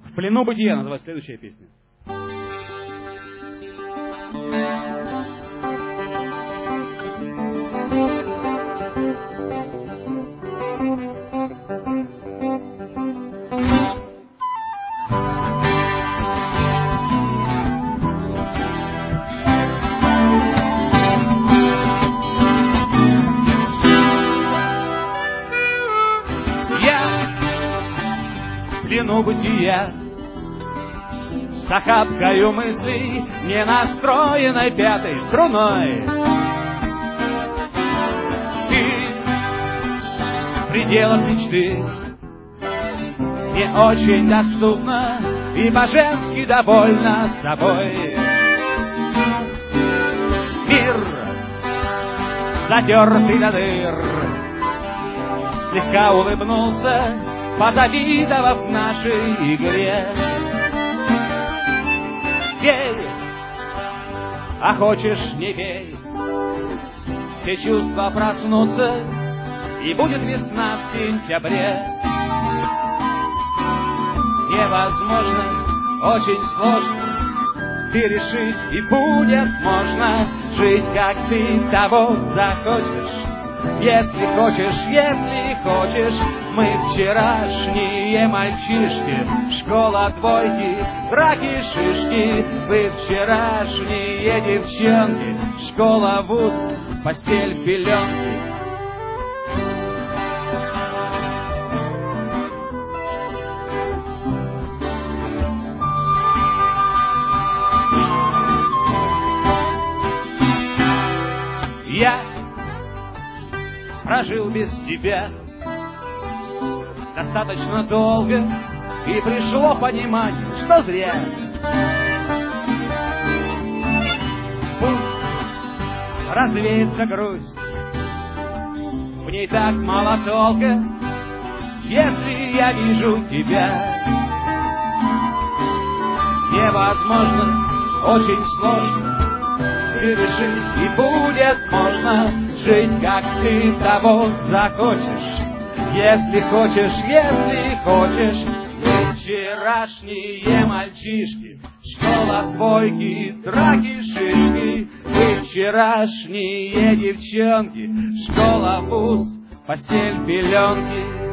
В плену бытия называется следующая песня. В бытия с охапкою мыслей, не настроенной пятой струной. Ты в пределах мечты, не очень доступна и по-женски довольна собой. Мир затертый до дыр, слегка улыбнулся, позавидовав нашей игре. Пей, а хочешь не пей, все чувства проснутся, и будет весна в сентябре. Невозможно, очень сложно, ты решись, и будет можно жить, как ты того захочешь. Если хочешь, мы вчерашние мальчишки, школа двойки, драки, шишки. Вы вчерашние девчонки, школа, вуз, постель, пеленки. Я прожил без тебя достаточно долго, и пришло понимание, что зря. Пусть развеется грусть, в ней так мало толка, если я вижу тебя. Невозможно, очень сложно, ты решись, и будет можно жить, как ты того захочешь. Если хочешь, мы вчерашние мальчишки, школа двойки, драки, шишки. Вы вчерашние девчонки, школа, вуз, постель, пеленки.